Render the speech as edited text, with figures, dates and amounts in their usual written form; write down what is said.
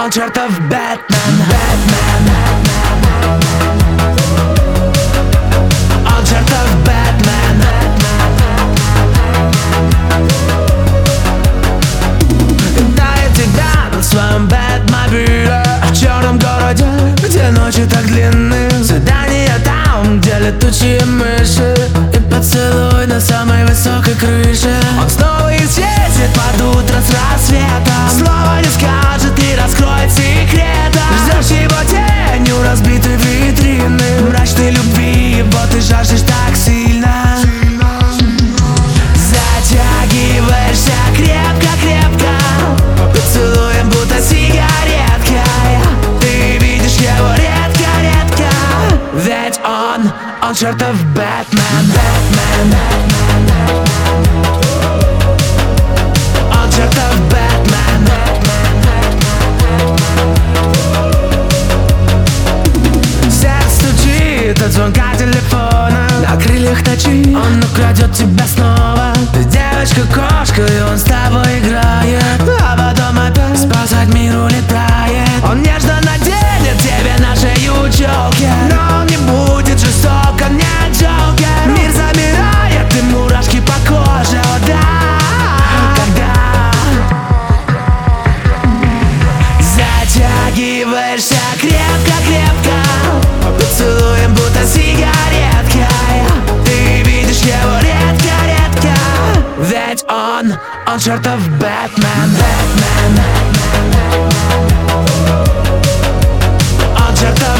Он чертов Бэтмен, Бэтмен. Он чертов Бэтмен. Видаю тебя на своем Бэтмобиле в черном городе, где ночи так длинны. Свидания там, где летучие мыши, и поцелуй на самой высокой крыше. Он снова исчезнет под утро с рассветом, слова не скажет и раскроет секреты. Ждешь его тень у разбитой витрины, мрачной любви, вот ты жаждешь так сильно. Затягиваешься крепко-крепко, поцелуем будто сигареткой. Ты видишь его редко-редко, ведь он чертов Бэтмен, Бэтмен. Он чертов Бэтмен. Сердце стучит от звонка телефона, на крыльях ночи он украдет тебя снова. Ты девочка-кошка, и он с тобой играет, а потом опять спасать мир улетает. Он нежно наденет тебе на шею челки, но он не будет жесток, он не джокер. Мир замирает, и мурашки по коже, о да, когда затягиваешься крепко-крепко, поцелуем будто сигареткой. Ты видишь его редко-редко, ведь он чертов Бэтмен, Бэтмен. Он чертов